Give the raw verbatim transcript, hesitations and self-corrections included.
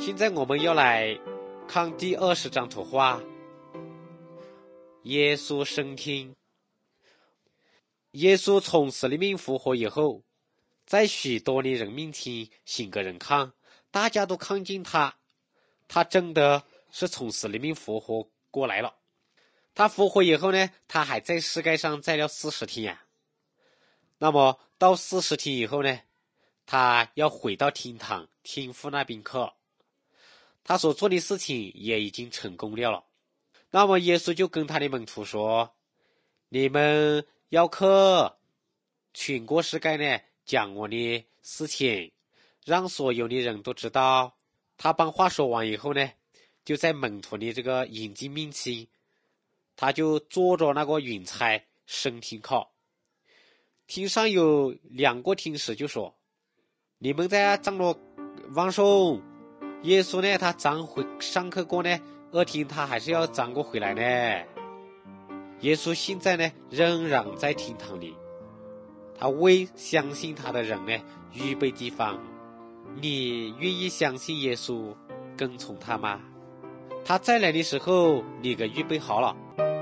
现在我们要来看第二十张图画。耶稣升天。耶稣从死里面复活以后，在许多的人面前显给人看，大家都看见他，他真的是从死里面复活过来了。他复活以后呢，他还在世界上在了四十天啊。那么到四十天以后呢，他要回到天堂天父那边去，他所做的事情也已经成功了了。那么耶稣就跟他的门徒说，你们要去全国世界呢讲我的事情，让所有的人都知道。他把话说完以后呢，就在门徒的这个眼睛面前，他就坐着那个云彩升天去。天上有两个天使就说，你们在站着望送耶稣呢，他站回上课过呢，二天他还是要站过回来呢。耶稣现在呢仍然在天堂里，他为相信他的人呢预备地方。你愿意相信耶稣跟从他吗？他再来的时候你给预备好了。